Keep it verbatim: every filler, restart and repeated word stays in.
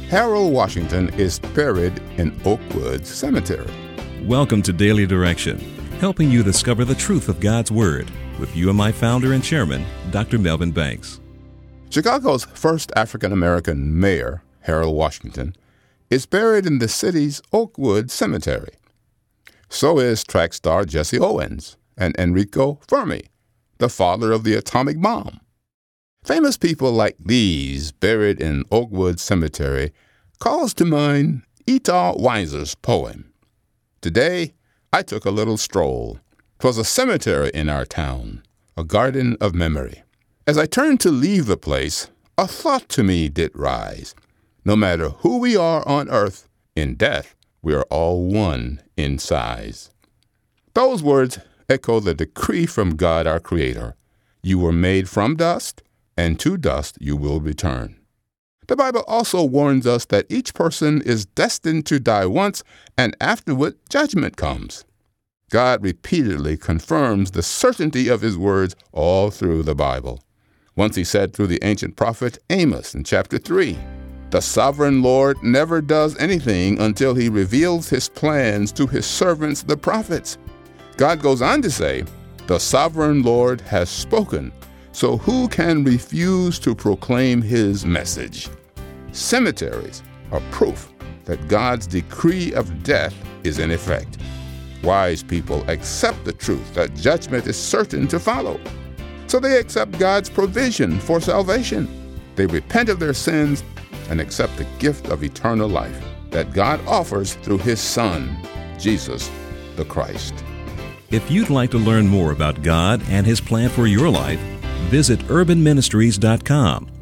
Harold Washington is buried in Oakwood Cemetery. Welcome to Daily Direction, helping you discover the truth of God's Word with you and my founder and chairman, Doctor Melvin Banks. Chicago's first African-American mayor, Harold Washington, is buried in the city's Oakwood Cemetery. So is track star Jesse Owens and Enrico Fermi, the father of the atomic bomb. Famous people like these buried in Oakwood Cemetery calls to mind Etal Weiser's poem. Today, I took a little stroll. 'Twas a cemetery in our town, a garden of memory. As I turned to leave the place, a thought to me did rise. No matter who we are on earth, in death we are all one in size. Those words echo the decree from God our Creator. You were made from dust, and to dust you will return. The Bible also warns us that each person is destined to die once, and afterward judgment comes. God repeatedly confirms the certainty of his words all through the Bible. Once he said through the ancient prophet Amos in chapter three, "The sovereign Lord never does anything until he reveals his plans to his servants, the prophets." God goes on to say, "The sovereign Lord has spoken, so who can refuse to proclaim his message?" Cemeteries are proof that God's decree of death is in effect. Wise people accept the truth that judgment is certain to follow. So they accept God's provision for salvation. They repent of their sins and accept the gift of eternal life that God offers through his Son, Jesus the Christ. If you'd like to learn more about God and his plan for your life, visit urban ministries dot com